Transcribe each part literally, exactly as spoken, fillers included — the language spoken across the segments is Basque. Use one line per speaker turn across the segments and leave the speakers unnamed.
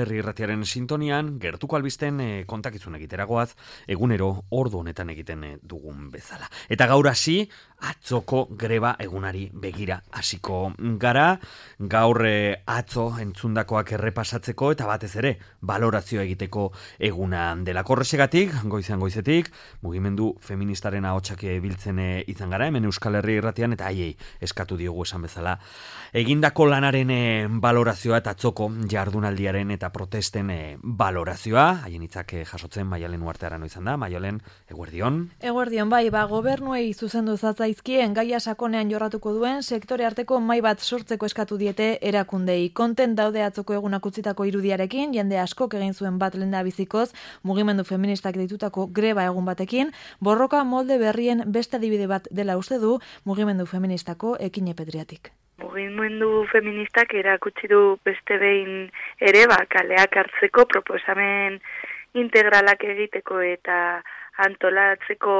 Herri Irratiaren sintonian, gertuko albisten e, kontakizun egiteragoaz, egunero ordu honetan egiten e, dugun bezala. Eta gaur hasi, atzoko greba egunari begira hasiko gara, gaur e, atzo entzundakoak errepasatzeko eta batez ere balorazio egiteko eguna dela. Horrexegatik, goizean goizetik, mugimendu feministaren ahotsak biltzen e, izan gara, hemen Euskal Herri Irratian, eta haiei eskatu diogu esan bezala. Egindako lanaren e, balorazioa eta atzoko jardunaldiaren eta protesten e, balorazioa, haien hitzak e, jasotzen Maialen Uartearano izan da. Maialen, eguerdion.
Eguerdion, bai, ba, gobernuei zuzendu zatzaizkien gaia sakonean jorratuko duen sektore arteko mahai bat sortzeko eskatu diete erakundei. Kontent daude atzoko egunak utzitako irudiarekin, jende askok egin zuen bat lehendabizikoz, mugimendu feministak deitutako greba egun batekin, borroka molde berrien beste adibide bat dela uste du mugimendu feministako Ekine Petriatik.
Mugimendu feministak erakutsi du beste behin ere, ba, kaleak hartzeko proposamen integralak egiteko eta antolatzeko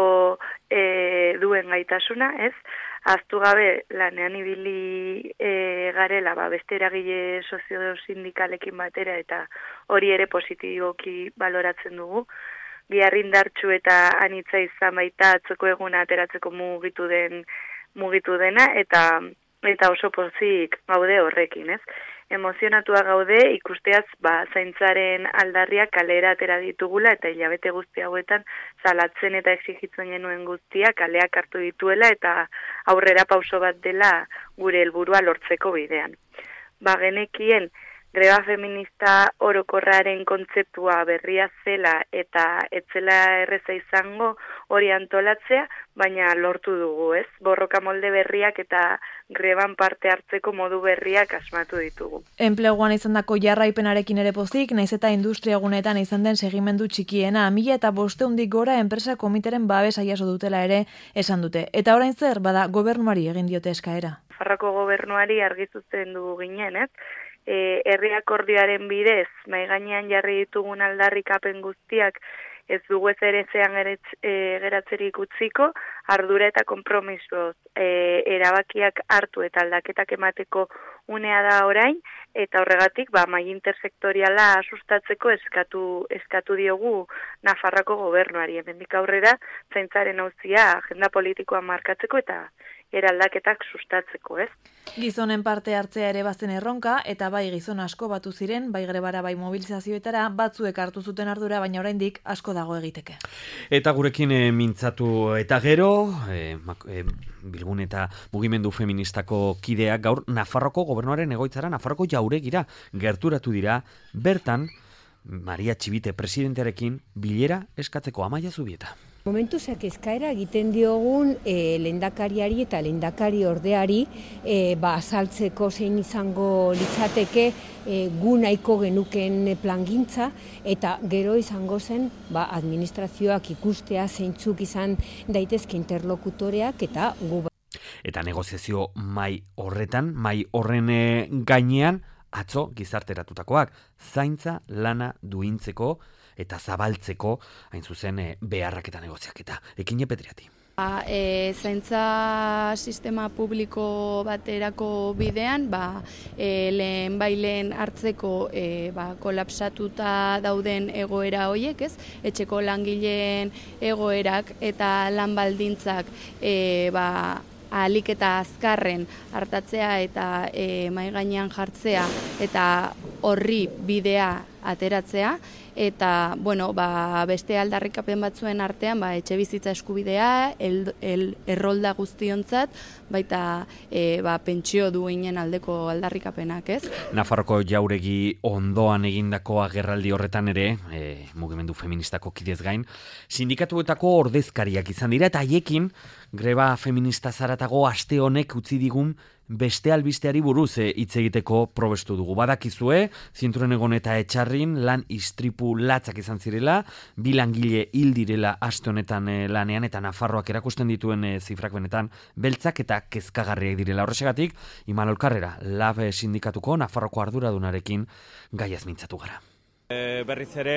e, duen gaitasuna, ez? Aztu gabe lanean ibili e, garela, ba, beste eragile sozio-sindikalekin batera eta hori ere positiboki baloratzen dugu. Biarrindartsu eta anitza izan baita atzoko eguna ateratzeko mugitu den mugitu dena eta eta oso pozik gaude horrekin, ez? Emozionatua gaude ikusteaz ba zaintzaren aldarriak kalera atera ditugula eta hilabete guzti hauetan salatzen eta exigitzen genuen guztia kaleak hartu dituela eta aurrera pauso bat dela gure helburua lortzeko bidean. Ba genekien greba feminista orokorraren kontzeptua berria zela eta etzela erreza izango hori antolatzea, baina lortu dugu, ez? Borroka molde berriak eta greban parte hartzeko modu berriak asmatu ditugu.
Enpleguan izandako jarraipenarekin ere pozik, naiz eta industria guneetan izan den segimendu txikiena, mila eta bosteundik gora enpresa komiteren babesa jaso dutela ere esan dute. Eta orain zer, bada gobernuari egin diote eskaera.
Nafarroako gobernuari argi zuzendu ginen, ez? E, herri akordioaren bidez, mai gainean jarri ditugun aldarrikapen guztiak ez dugu ez ere zean e, geratzerik utziko, ardura eta konpromisoz e, erabakiak hartu eta aldaketak emateko unea da orain, eta horregatik ba, mai intersektoriala sustatzeko eskatu, eskatu diogu Nafarroako gobernuari. Hemendik aurrera, zaintzaren auzia agenda politikoa markatzeko eta eraldaketak sustatzeko, ez?
Gizonen parte hartzea ere bazen erronka, eta bai gizon asko batu ziren, bai grebara bai mobilizazioetara, batzuek hartu zuten ardura, baina oraindik asko dago egiteke.
Eta gurekin e, mintzatu eta gero, e, e, Bilgun eta mugimendu feministako kideak gaur Nafarroko gobernuaren egoitzara, Nafarroko jauregira gerturatu dira, bertan Maria Txibite presidentearekin bilera eskatzeko. Amaia Zubieta.
Momentuzak eskaera egiten diogun e, lehendakariari eta lehendakari ordeari e, ba, azaltzeko zein izango litzateke e, gu nahiko genuken plangintza eta gero izango zen ba, administrazioak ikustea zeintzuk izan daitezke interlokutoreak eta gu.
Eta negoziazio mai horretan, mai horren gainean, atzo gizarteratutakoak, zaintza lana duintzeko eta zabaltzeko, hain zuzen, e, beharrak eta negoziaketa. Ekine Petriati.
Ba, e, zaintza sistema publiko baterako bidean, ba, e, lehen bailen hartzeko e, ba, kolapsatuta dauden egoera horiek, ez? Etxeko langileen egoerak eta lan baldintzak e, ba, ahalik eta azkarren hartatzea eta e, mahai gainean jartzea eta horri bidea ateratzea. Eta, bueno, ba, beste aldarrikapen batzuen artean, ba, etxe bizitza eskubidea, el, el, errolda guztiontzat, baita e, ba, pentsio duinen aldeko aldarrikapenak, ez?
Nafarroko jauregi ondoan egindako agerraldi horretan ere, e, mugimendu feministako kidez gain, sindikatuetako ordezkariak izan dira, eta haiekin greba feminista zaratago aste honek utzi digun beste albisteari buruz hitz egiteko probestu dugu. Badakizue, zinturen egon eta etxarrin lan istripu latzak izan zirela, bi langile hil direla aste honetan lanean eta Nafarroak erakusten dituen zifrak benetan beltzak eta kezkagarriak direla. Horrexegatik, Imanol Karrera, Lab sindikatuko Nafarroko arduradunarekin gaiaz mintzatu gara.
E, berriz ere,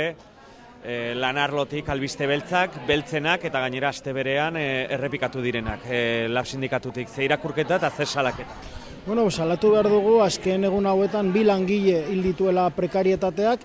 e, lanarlotik albiste beltzak, beltzenak eta gainera aste berean e, errepikatu direnak. E, Lab sindikatutik ze irakurketa eta ze salaketa.
Bueno, salatu behar dugu, azken egun hauetan bi langile hil dituela prekarietateak,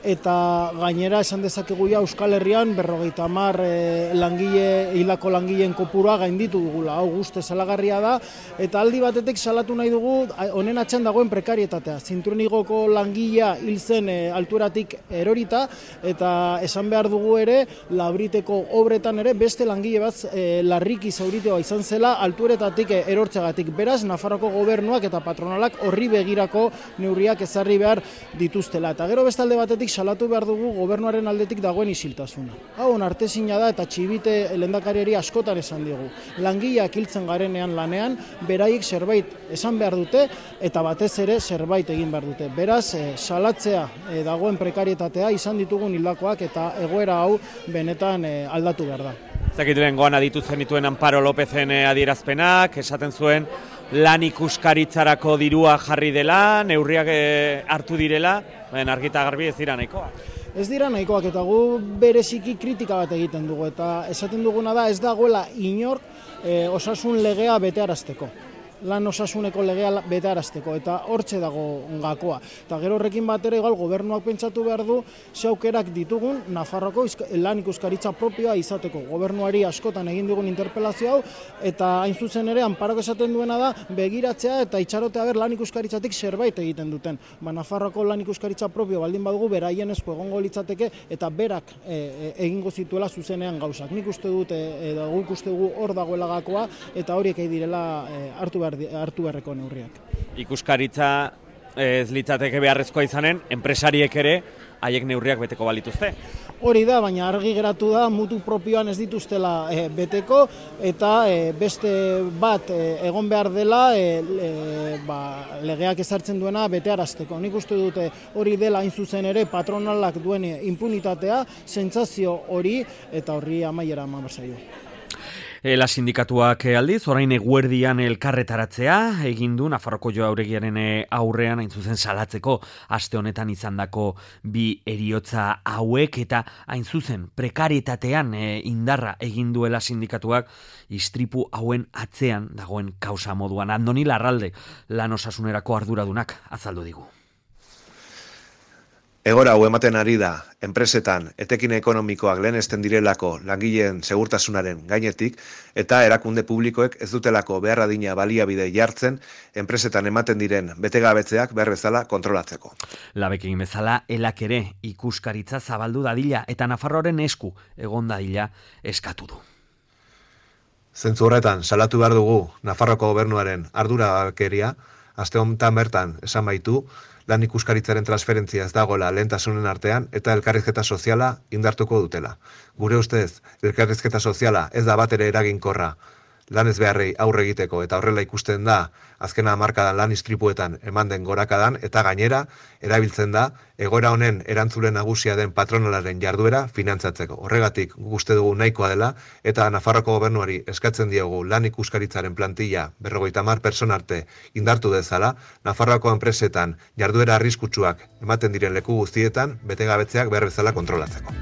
eta gainera esan dezakegu ja Euskal Herrian berrogeita hamar e, langile, hilako langileen kopurua gainditu dugula. Hau guzti salagarria da, eta aldi batetik salatu nahi dugu honen atzean dagoen prekarietatea. Zinturenigoko langilea hil zen e, altueratik erorita, eta esan behar dugu ere, Labriteko obretan ere beste langile bat e, larriki zauritoa izan zela altueretatik e, erortzeagatik. Beraz, Nafarroko gobernuak eta patronalak horri begirako neurriak ezarri behar dituztela. Eta gero beste alde batetik salatu behar dugu gobernuaren aldetik dagoen isiltasuna. Hau onartezina da eta txibite lehendakariari askotan esan digu. Langileak hiltzen garenean lanean, beraiek zerbait esan behar dute eta batez ere zerbait egin behar dute. Beraz, eh, salatzea eh, dagoen prekarietatea izan ditugun hildakoak eta egoera hau benetan eh, aldatu behar da.
Zakituen goan aditu zenituen Amparo Lopezen adierazpenak, esaten zuen lan ikuskaritzarako dirua jarri dela, neurriak hartu direla, ben argita garbi ez dira nahikoa.
Ez dira nahikoak eta gu bereziki kritika bat egiten dugu eta esaten duguna da ez dagoela inork e, osasun legea betearazteko. Lan osasuneko legea betearazteko eta hortxe dago gakoa. Eta gero horrekin batera igual gobernuak pentsatu behar du ze aukerak ditugun Nafarroko lan ikuskaritza propioa izateko. Gobernuari askotan egin dugun interpelazio hau eta hain zuzen ere Anparok esaten duena da begiratzea eta itxarotea ber lan ikuskaritzatik zerbait egiten duten. Ba, Nafarroko lan ikuskaritza propio baldin badugu beraien esku egongo litzateke eta berak e, e, egingo zituela zuzenean gauzak. Nik uste dut e, edo guk uste dugu hor dagoela gakoa eta horiek egin direla e, hartu behar hartu beharreko neurriak.
Ikuskaritza ez litzateke beharrezkoa izanen, enpresariek ere haiek neurriak beteko balituzte.
Hori da, baina argi geratu da mutu propioan ez dituztela e, beteko eta e, beste bat e, egon behar dela e, e, ba, legeak ezartzen duena betearazteko. Nik uste dute hori dela hain zuzen ere patronalak duen impunitatea, sentsazio hori eta horri amaiera eman behar zaio.
Ela sindikatuak aldiz, orain eguerdian elkarretaratzea, egin du Nafarroko Jauregiaren aurrean hain zuzen salatzeko aste honetan izandako bi heriotza hauek eta hain zuzen prekarietatean e, indarra egin duela sindikatuak istripu hauen atzean dagoen kausa moduan. Andoni Larralde lan osasunerako arduradunak azaldu digu.
Egora hau ematen ari da, enpresetan, etekin ekonomikoak lehenesten direlako langileen segurtasunaren gainetik, eta erakunde publikoek ez dutelako behar adina baliabide jartzen, enpresetan ematen diren betegabetzeak behar bezala kontrolatzeko.
Labekin bezala, elak ere ikuskaritza zabaldu dadila eta Nafarroaren esku egon dadila eskatu du.
Zentzu horretan, salatu behar dugu Nafarroko gobernuaren ardurakeria, aste honetan bertan esan baitu, lan ikuskaritzaren transferentzia ez dagoela lehentasunen artean eta elkarrizketa soziala indartuko dutela. Gure ustez, elkarrizketa soziala ez da batere eraginkorra lan ez beharrei aurre egiteko eta horrela ikusten da azkena hamarkadan lan istripuetan eman den gorakadan eta gainera erabiltzen da egoera honen erantzule nagusia den patronalaren jarduera finantzatzeko. Horregatik uste dugu nahikoa dela eta Nafarroko gobernuari eskatzen diogu lan ikuskaritzaren plantilla berrogeita hamar pertsona arte indartu dezala, Nafarroko enpresetan jarduera arriskutsuak ematen diren leku guztietan betegabetzeak behar bezala kontrolatzeko.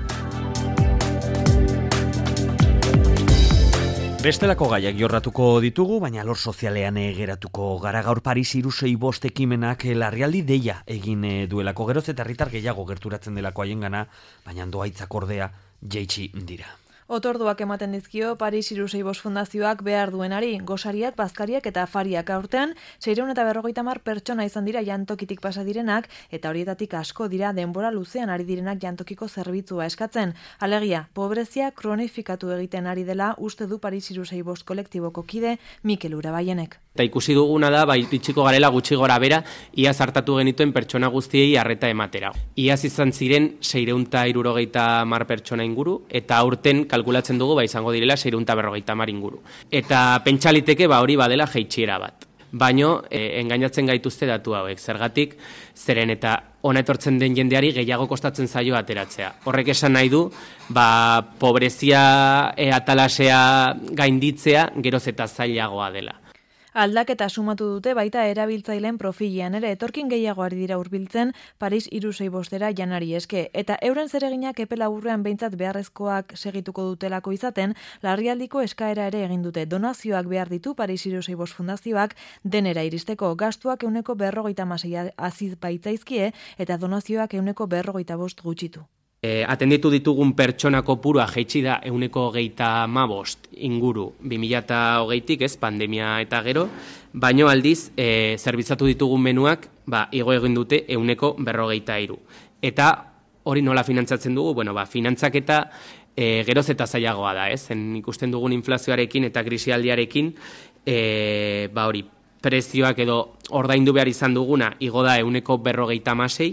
Bestelako gaiak jorratuko ditugu, baina lor sozialean geratuko gara. Gaur Paris hirurogei bost ekimenak larrialdi deia egin duelako, geroz eta herritar gehiago gerturatzen delako haiengana, baina dohaitzak ordea jaitsi dira.
Otorduak ematen dizkio Paris hirurogei bost fundazioak behar duenari, gosariak, bazkariak eta afariak aurtean, seiehun eta berrogeita hamar pertsona izan dira jantokitik pasa direnak, eta horietatik asko dira denbora luzean ari direnak jantokiko zerbitzua eskatzen. Alegia, pobrezia kronifikatu egiten ari dela uste du Paris hirurogei bost kolektiboko kide Mikel Urabaienek.
Eta ikusi duguna da, bai itxiko garela gutxi gora bera, iaz hartatu genituen pertsona guztiei arreta ematera. Iaz izan ziren seiehun eta hirurogeita hamar pertsona inguru, eta aurten kalkulatzen dugu ba izango direla seiehun eta berrogeita hamar inguru. Eta pentsaliteke ba hori badela jaitsiera bat. Baino, eh, engainatzen gaituzte datu hauek, zergatik, zeren eta hona etortzen den jendeari gehiago kostatzen zaio ateratzea. Horrek esan nahi du, ba, pobrezia e, atalasea gainditzea geroz eta zailagoa dela.
Aldaketa sumatu dute baita erabiltzaileen profilean ere, etorkin gehiago ari dira hurbiltzen Paris hiru sei bostera janari eske, eta euren zereginak epe laburrean behintzat beharrezkoak segituko dutelako izaten, larrialdiko eskaera ere egin dute. Donazioak behar ditu Paris hiru sei bost fundazioak denera iristeko, gastuak euneko berrogeita hamasei aziz baitzaizkie eta donazioak euneko berrogeita bost gutxitu.
E, atenditu ditugun pertsona kopurua jaitsi da euneko geita mabost inguru bi mila hogeitik, ez, pandemia eta gero, baino aldiz, e, zerbitzatu ditugun menuak, ba, igo egin dute euneko berrogeita hiru. Eta hori nola finantzatzen dugu? Bueno, ba, finantzaketa e, geroz eta zailagoa da, ez? En ikusten dugun inflazioarekin eta krisialdiarekin, e, ba hori, prezioak edo ordaindu behar izan duguna, igo da euneko berrogeita hamasei,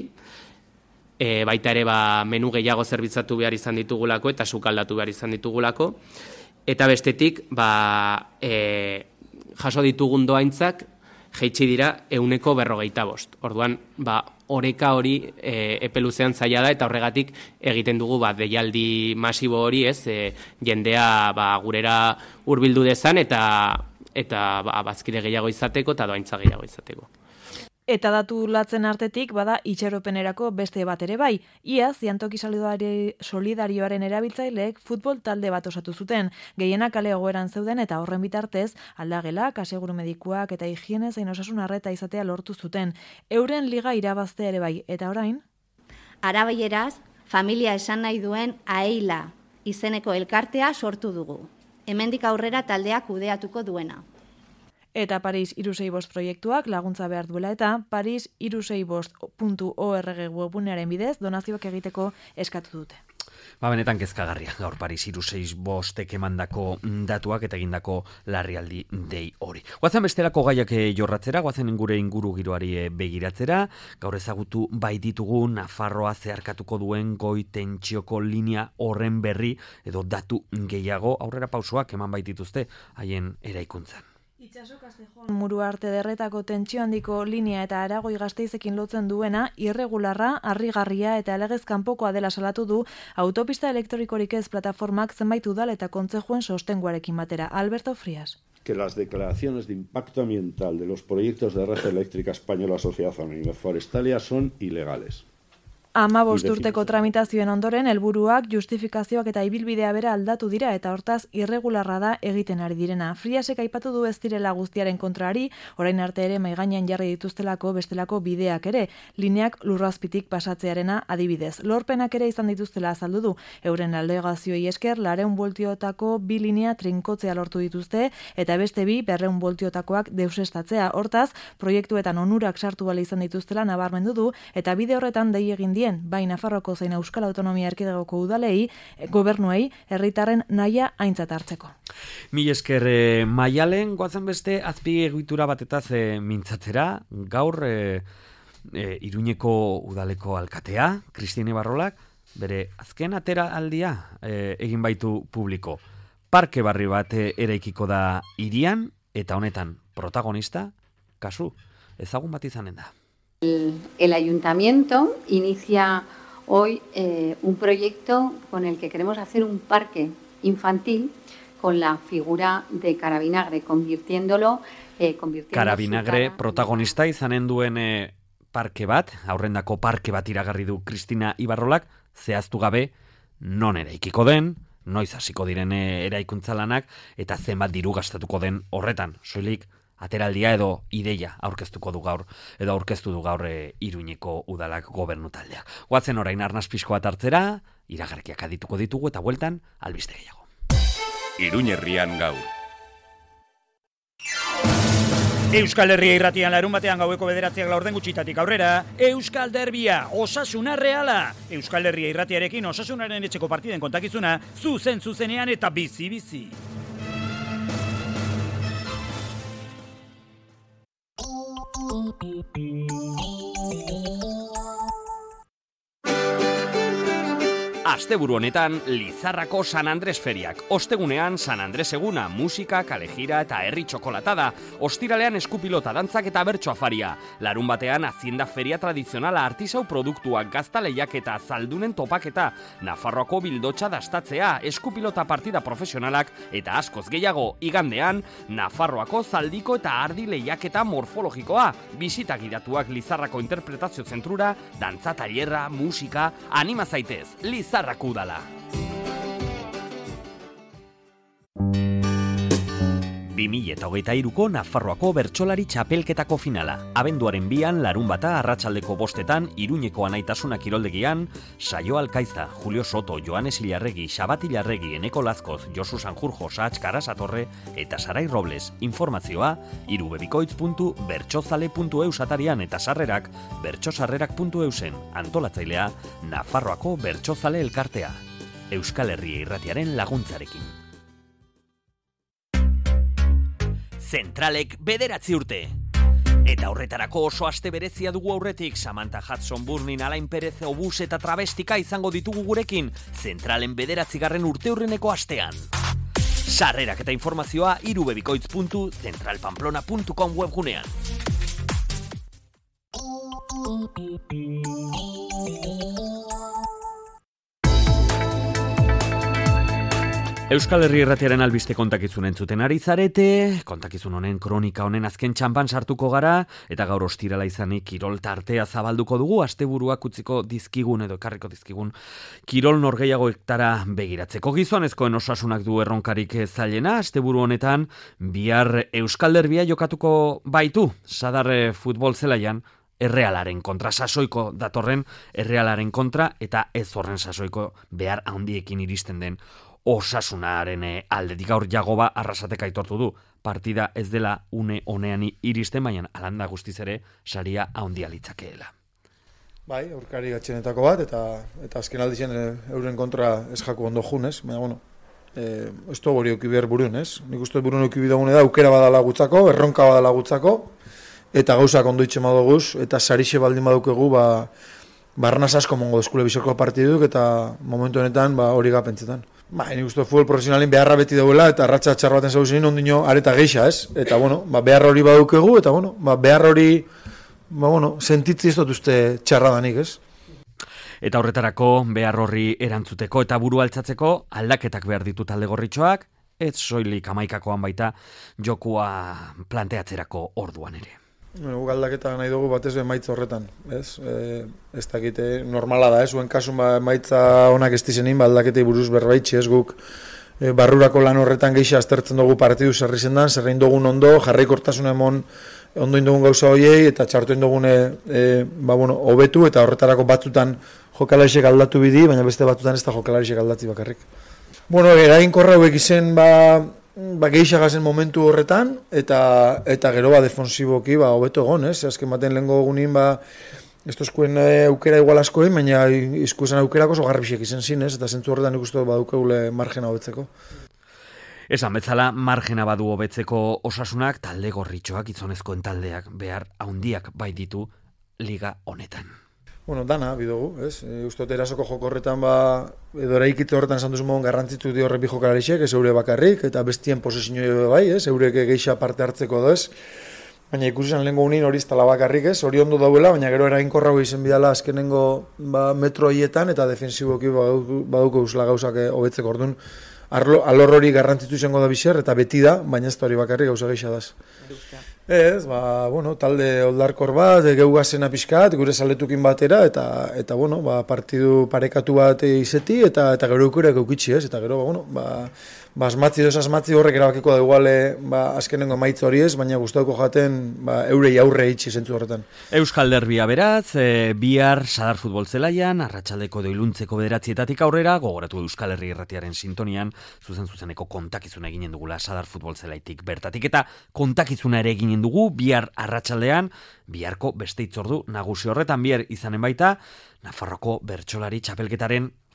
E, baita ere ba, menu gehiago zerbitzatu behar izan ditugulako eta sukaldatu behar izan ditugulako. Eta bestetik, ba, e, jaso ditugun doaintzak jaitsi dira euneko berrogeita bost. Orduan, ba, oreka hori e, epe luzean zaila da eta horregatik egiten dugu ba, deialdi masibo hori, ez, e, jendea ba, gurera hurbildu dezan eta, eta ba, bazkide gehiago izateko eta doaintza gehiago izateko.
Eta datu latzen artetik, bada itxaropenerako beste bat ere bai. Iaz, Ziantoki Solidarioaren erabiltzaileek futbol talde bat osatu zuten. Gehienak kale egoeran zeuden eta horren bitartez, aldagelak, aseguru medikuak eta higiene zein osasun arreta izatea lortu zuten. Euren liga irabazte ere bai. Eta orain?
Arabaieraz, familia esan nahi duen Aeila izeneko elkartea sortu dugu. Hemendik aurrera taldeak kudeatuko duena.
Eta Paris hiru sei bost proiektuak laguntza behar duela eta paris hiru sei bost puntu org webgunearen bidez donazioak egiteko eskatu dute.
Ba, benetan kezkagarria, gaur Paris hiru sei bostek emandako datuak eta egindako larrialdi dei hori. Guazen bestelako gaiak jorratzera, guazen gure inguru giroari begiratzera, gaur ezagutu bai ditugu Nafarroa zeharkatuko duen goi tentsioko linea horren berri edo datu gehiago aurrera pausoak eman bai dituzte haien eraikuntzan.
Itxaso Kastejon muru arte derretako tentsio handiko linea eta Aragoi Gasteizekin lotzen duena irregularra, harrigarria eta legez kanpokoa dela salatu du autopista elektrikorik ez plataformak zenbait udal eta kontzejuen sostenguarekin batera. Alberto Frías.
Que las declaraciones de impacto ambiental de los proyectos de red eléctrica española Sociedad Anónima Forestalia son ilegales.
Hamabost urteko tramitazioen ondoren helburuak, justifikazioak eta ibilbidea bera aldatu dira eta hortaz irregularra da egiten ari direna. Friasek aipatu du ez direla guztiaren kontrari, orain arte ere maigainean jarri dituztelako bestelako bideak ere, lineak lurrazpitik pasatzearena adibidez. Lorpenak ere izan dituztela azaldu du, euren alegazioei esker lareun voltiotako bi linea trinkotzea lortu dituzte eta beste bi berreun voltiotakoak deusestatzea. Hortaz, proiektuetan onurak sartu bale izan dituztela nabarmendu du eta bide horretan dei egin die bai Nafarroko zein Euskal Autonomia Erkidegoko udalei, gobernuei, herritarren nahia aintzat hartzeko.
Mil esker eh, Maialen, goazen beste azpiegitura batetaz eh, mintzatzera, gaur eh, eh, Iruñeko udaleko alkatea, Kristine Barrolak, bere azken atera aldia eh, egin baitu publiko. Parke barri bat eh, eraikiko da hirian, eta honetan protagonista, kasu, ezagun bat izanen da.
El, el ayuntamiento inicia hoy eh, un proyecto con el que queremos hacer un parque infantil con la figura de Carabinagre, convirtiéndolo... Eh, convirtiendo
Carabinagre protagonista izanen duen eh, parke bat, aurrendako parke bat iragarri du Kristina Ibarrolak, zehaztu gabe non eraikiko den, noiz hasiko diren eraikuntza lanak eta zenbat diru gastatuko den horretan, soilik ateraldia edo ideia aurkeztuko du gaur, edo aurkeztu du gaur e, Iruñeko udalak gobernu taldeak. Goazen orain arnaz pixko bat hartzera, iragarkiak adituko ditugu eta bueltan albiste gehiago.
Iruñerrian gaur.
Euskal Herria irratian larun batean gaueko bederatziak laurden gutxitatik aurrera, Euskal Derbia, Osasuna Reala. Euskal Herria irratiarekin Osasunaren etxeko partiden kontakizuna, zuzen zuzenean eta bizi-bizi.
Asteburu honetan, Lizarrako San Andres feriak. Ostegunean, San Andres eguna, musika, kalejira eta herri txokolatada. Ostiralean eskupilota dantzak eta bertso afaria. Larun batean, Hacienda feria tradizionala artisau produktuak, gaztaleiak eta zaldunen topaketa. Nafarroako bildotxa dastatzea, eskupilota partida profesionalak eta askoz gehiago. Igandean, Nafarroako zaldiko eta ardi lehiaketa morfologikoa. Bisita gidatuak Lizarrako interpretazio zentrura, dantza tailerra, musika, anima zaitez. Lizarrako udala. bi mila hogeita hiruko Nafarroako bertsolari txapelketako finala. Abenduaren bian, larun bata arratsaldeko bostetan, Iruñeko Anaitasuna kiroldegian, Saio Alkaiza, Julio Soto, Joanes Ilarregi, Xabat Ilarregi, Eneko Lazkoz, Josu Sanjurjo, Saatz Karasatorre eta Sarai Robles. Informazioa, irubebikoitz puntu bertsozale puntu eus atarian eta sarrerak, bertsosarrerak puntu eusen. Antolatzailea, Nafarroako Bertsozale Elkartea. Euskal Herria Irratiaren laguntzarekin. Zentralek bederatzi urte. Eta horretarako oso aste berezia dugu aurretik, Samantha Hudson, Burnin, Alain Perez, Obus eta Travestika izango ditugu gurekin, Zentralen bederatzigarren urteurreneko astean. Sarrerak eta informazioa irubebikoitz puntu zentralpamplona puntu com webgunean. Euskal Herria Irratiaren albiste kontakizun entzuten ari zarete, kontakizun honen kronika honen azken txampan sartuko gara, eta gaur ostirala izanik kirol tartea zabalduko dugu, asteburuak utziko dizkigun edo ekarriko dizkigun kirol norgehiagoektara begiratzeko. Gizonezkoen osasunak du erronkarik zailena, asteburu honetan bihar Euskal Derbia jokatuko baitu, Sadar futbol zelaian, Errealaren kontra, sasoiko datorren Errealaren kontra, eta ez horren sasoiko behar handiekin iristen den Osasunaren aldetik. Gaur Jagoba Arrasateka aitortu du, partida ez dela une honean iristen, baina alanda guztiz ere saria handia litzakeela.
Bai, aurkari gatxenetako bat, eta eta azken aldizien euren kontra ez jaku ondo junez, baina bueno, e, ez du hori euki behar burun, ez? Nik uste burun euki bidagune da, aukera badala gutzako, erronka badala gutzako, eta gauzak ondo itxe madoguz, eta sarixe baldin badukegu, ba, barnaz asko mongo eskule bizorko partiduk, eta momentu honetan ba, hori gapentzetan. Ba, nik uste futbol profesionalin beharra beti dauela, eta ratxa txar baten zauzenin ondino areta geixa, ez? Eta, bueno, ba, behar hori badukegu, eta, bueno, ba, behar hori, ba, bueno, sentitzi ez dut uste txarra danik, ez?
Eta horretarako, behar horri erantzuteko eta buru altzatzeko, aldaketak behar ditu talde gorritxoak, ez soilik amaikakoan baita jokua planteatzerako orduan ere.
Bueno, guk aldaketa nahi dugu batez emaitza horretan, ez? E, ez dakite normala da, ez? Zuen kasun ba, emaitza onak ez dizenin, ba, aldaketei buruz berbaitxe, ez guk e, barrurako lan horretan gehiago aztertzen dugu partidu zerri zendan, zerrein dugun ondo, jarraikortasun emon ondo indugun gauza hoiei, eta txartu indugune e, ba, bueno, hobetu, eta horretarako batzutan jokalarisek aldatu bidi, baina beste batzutan ez da jokalarisek aldatzi bakarrik. Bueno, eraginkorra hauek izen, ba, ba geixagazen momentu horretan, eta eta gero ba defensiboki ba hobeto egon, ez? Azken baten lehengo egunin ba estozkuen aukera igual askoin, baina izkusen aukerako oso garbixek izen zin, ez? Eta zentzu horretan ikustu badukegule margena hobetzeko.
Esan bezala, margena badu hobetzeko osasunak talde gorritxoak, gizonezkoen taldeak behar handiak bai ditu liga honetan.
Bueno, dana, bidugu, ez? E, Uztot erasoko joko horretan, ba, edo eraikitze horretan esan duzun mogon garrantzitzu di horre bi jokalarixek, ez eure bakarrik, eta bestien posesiño bai, ez? Eurek geixa parte hartzeko da, ez? Baina ikusi zen lehenko unin hori iztala bakarrik, ez? Hori ondo dauela, baina gero eraginkorra hori izen bidala azkenengo ba, metro hietan, eta defensiboki baduko usla gauzak hobetzeko orduan. Alor hori garrantzitzu izango da bizer, eta beti da, baina ez da hori bakarrik gauza geixa daz. Ez, ba, bueno, talde oldarkor bat, geugazena pixkat, gure zaletukin batera, eta, eta bueno, ba, partidu parekatu bat izeti, eta, eta gero eukurek eukitxi, ez? Eta gero, ba, bueno, ba, ba, asmatzi doz asmatzi horrek erabakiko da iguale, ba, azkenengo emaitza hori ez, baina gustatuko jaten, ba, eurei aurre itxi zentzu horretan.
Euskal Derbia beraz, e, bihar Sadar futbol zelaian, arratsaldeko edo iluntzeko bederatzietatik aurrera, gogoratu Euskal Herria Irratiaren sintonian, zuzen zuzeneko kontakizuna eginen dugula Sadar futbol zelaitik bertatik, eta kontakizuna ere eginen dugu bihar arratsaldean, biharko beste itzordu nagusi horretan bihar izanen baita, Nafarroko bertsolari txapelketaren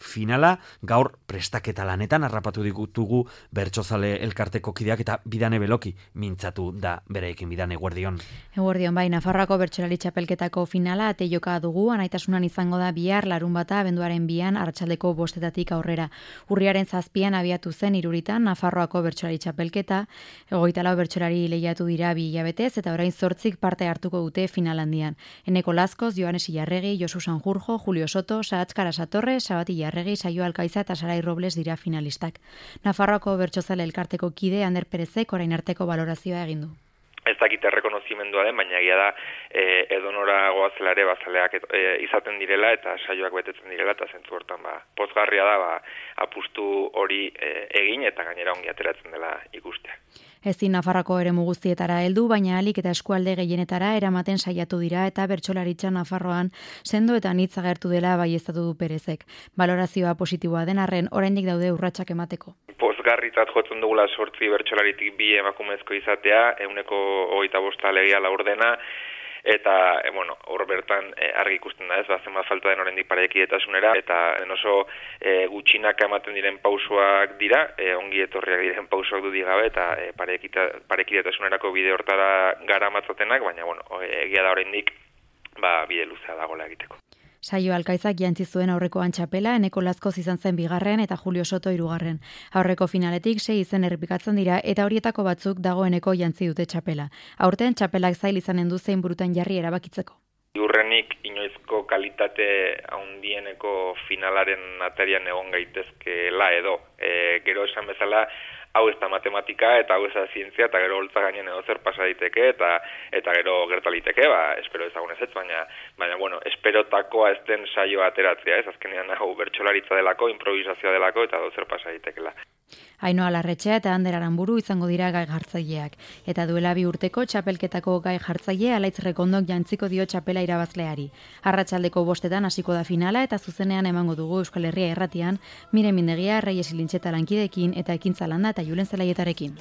finala, gaur prestaketa lanetan harrapatu ditugu Bertsozale elkarteko kideak eta Bidane Beloki mintzatu da bereekin. Bidane, eguerdion.
Eguerdion, bai, Nafarroako bertsolari txapelketako finala ate joka dugu, anaitasunan izango da bihar larunbata abenduaren bian arratsaldeko bostetatik aurrera. Urriaren zazpian abiatu zen iruritan Nafarroako bertsolari txapelketa, hogeita lau bertsolari lehiatu dira bi hilabetez eta orain zortzik parte hartuko dute final handian. Eneko Laskoz, Joanes Ilarregi, Josu Sanjurjo, Julio Soto, Sahatz Karasatorre, Sabati Ilarregi, Saio Alkaiza eta Sarai Robles dira finalistak. Nafarroako bertsozale elkarteko kide Ander Perezek orain arteko balorazioa egin du.
Ez dakite rekonozimendua den, baina egia da e, edonora goazela ere bazaleak e, izaten direla eta saioak betetzen direla eta zentzu hortan ba, pozgarria da ba, apustu hori e, egin eta gainera ongi ateratzen dela ikustea.
Ezin Nafarroako eremu guztietara heldu, baina alik eta eskualde gehienetara eramaten saiatu dira eta bertsolaritza Nafarroan sendo eta hitz agertu dela baieztatu du Perezek. Balorazioa positiboa den arren oraindik daude urratsak emateko.
Pozgarritzat jotzen dugula sortzi bertsolaritik bi emakumezko izatea, ehuneko hogeita bosta legia laurdena, eta, e, bueno, hor bertan e, argi ikusten da ez, ba, zenbat falta den oraindik parekidetasunera, eta oso e, gutxinaka ematen diren pausoak dira, e, ongi etorriak diren pausoak dudik gabe, eta e, parekidetasunerako bide hortara gara matzatenak, baina, bueno, egia da oraindik ba, bide luzea dagoela egiteko.
Saio Alkaizak jantzi zuen aurrekoan txapela, Eneko Laskoz izan zen bigarren eta Julio Soto hirugarren. Aurreko finaletik sei izen errepikatzen dira eta horietako batzuk dagoeneko jantzi dute txapela. Aurten txapelak zail izanen du zein burutan jarri erabakitzeko.
Ziurrenik inoizko kalitate handieneko finalaren atarian egon gaitezkeela edo. E, gero esan bezala, hau ez da matematika eta hau ez da zientzia eta gero holtza gainen edo zer pasa diteke eta eta gero gertaliteke, ba, espero ezagun ez, baina, baina bueno, esperotakoa ez den saioa ateratzea, ez azkenean hau bertsolaritza delako, improvisazioa delako eta edo zer pasa ditekela.
Ainhoa Larretxea eta Ander Aranburu izango dira gai jartzaileak. Eta duela bi urteko txapelketako gai jartzaile Alaitz Rekondok jantziko dio txapela irabazleari. Arratsaldeko bostetan hasiko da finala eta zuzenean emango dugu Euskal Herria Irratian, Miren Mindegia, Reyes Ilintxeta lankideekin eta Ekintza Landa eta Julen Zelaietarekin.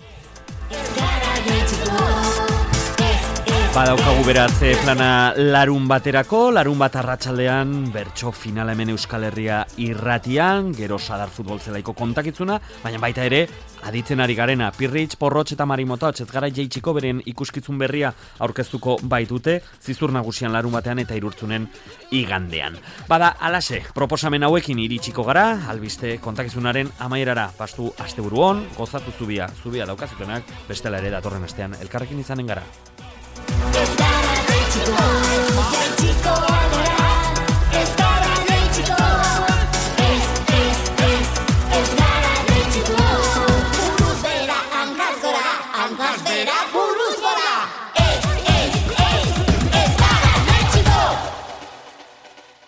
Badaukagu beraz plana larun baterako, larun bat arratsaldean bertso finala hemen Euskal Herria Irratian, gero Sadar futbol zelaiko kontakitzuna, baina baita ere aditzen ari garena, Pirritx, Porrotx eta Marimototx, ez gara jeitxiko beren ikuskizun berria aurkeztuko baitute, zizur nagusian larun batean eta irurtzunen igandean. Bada, alase, proposamen hauekin iritsiko gara, albiste kontakizunaren amaierara, pastu asteburu on, gozatu zubia, zubia daukazutenak, bestela ere datorren astean elkarrekin izanen gara. It's